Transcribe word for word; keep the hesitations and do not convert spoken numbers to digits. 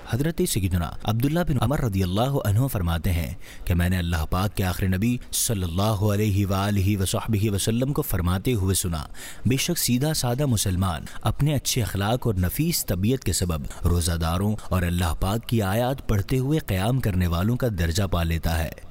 हजरत सय्यदना अब्दुल्लाह बिन उमर रदियल्लाहु अन्हु फरमाते हैं कि मैंने अल्लाह पाक के आखिरी नबी सल्लल्लाहु अलैहि वालिहि वसहबिहि वसल्लम को फरमाते हुए सुना, बेशक सीधा सादा मुसलमान अपने अच्छे अखलाक और नफीस तबीयत के सबब रोज़ादारों और अल्लाह पाक की आयत पढ़ते हुए क़याम करने वालों का दर्जा पा लेता है।